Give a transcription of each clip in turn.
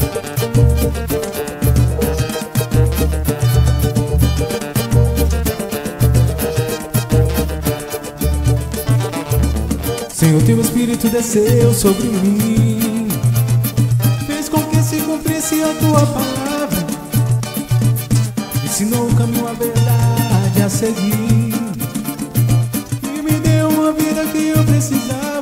Senhor, teu Espírito desceu sobre mim, fez com que se cumprisse a tua palavra, ensinou o caminho, a verdade a seguir, e me deu uma vida que eu precisava,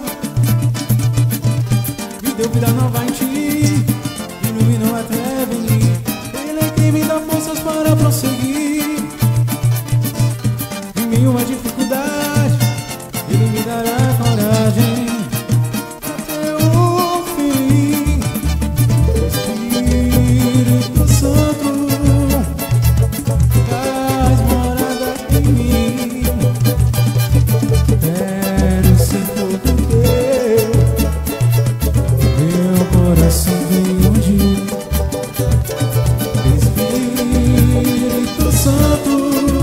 me deu vida nova em ti, iluminou a treva em mim. Ele é quem me dá forças para prosseguir, em meio a dificuldade Ele me dará coragem até o fim. Espírito Santo, faz morada em mim. Quero ser todo teu, meu coração vem unir. Espírito Santo,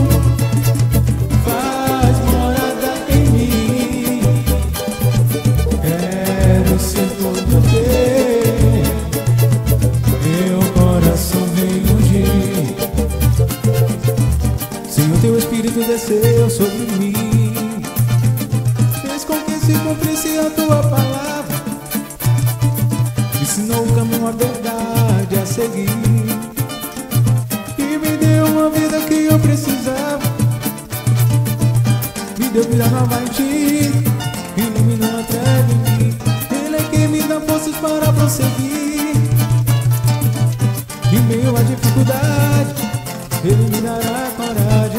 ser todo teu, meu coração vem ungir. Senhor, teu Espírito desceu sobre mim, fez com que se cumprisse a tua palavra, ensinou o caminho, a verdade a seguir, e me deu uma vida que eu precisava, me deu vida nova em ti, iluminou a treva em mim. Me dá forças para prosseguir, em meio à dificuldade Ele me dará coragem